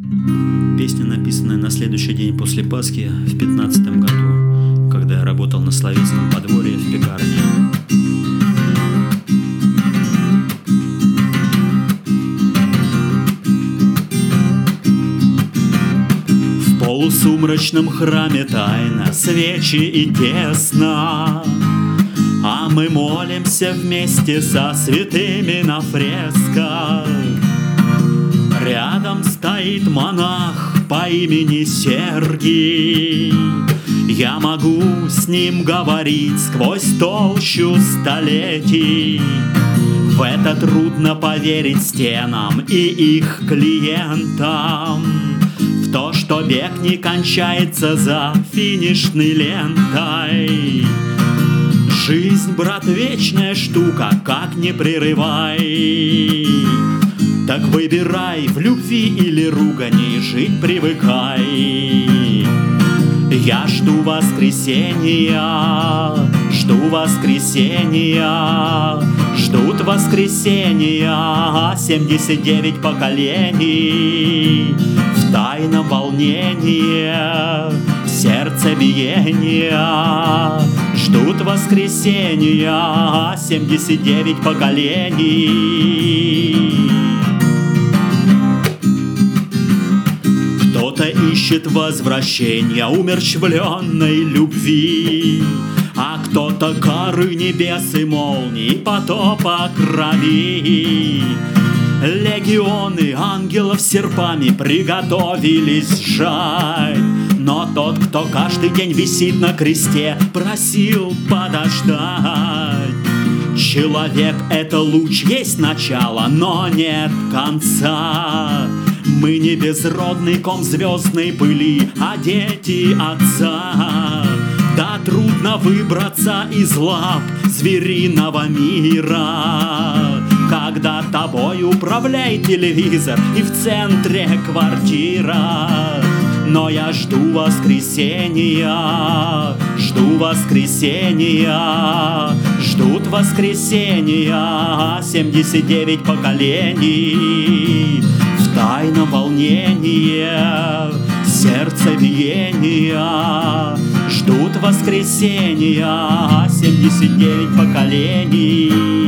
Песня, написанная на следующий день после Пасхи в 15-м году, когда я работал на словесном подворье в пекарне. В полусумрачном храме тайна, свечи и тесно, а мы молимся вместе со святыми на фресках. Рядом стоит монах по имени Сергий. Я могу с ним говорить сквозь толщу столетий. В это трудно поверить стенам и их клиентам, в то, что век не кончается за финишной лентой. Жизнь, брат, вечная штука, как не прерывай. Так выбирай, в любви или ругани жить привыкай. Я жду воскресенья, жду воскресенья, ждут воскресенья 79 поколений. В тайном волнении, в сердцебиения ждут воскресенья 79 поколений. Кто-то ищет возвращения умерщвленной любви, а кто-то кары небес и молний, потопа крови. Легионы ангелов серпами приготовились сжать, но тот, кто каждый день висит на кресте, просил подождать. Человек — это луч, есть начало, но нет конца. Мы не безродный ком звездной пыли, а дети Отца. Да трудно выбраться из лап звериного мира, когда тобой управляет телевизор и в центре квартира. Но я жду воскресенья, жду воскресенья, ждут воскресенья 79 поколений. В тайном волнении, сердцебиения ждут воскресенья 79 поколений.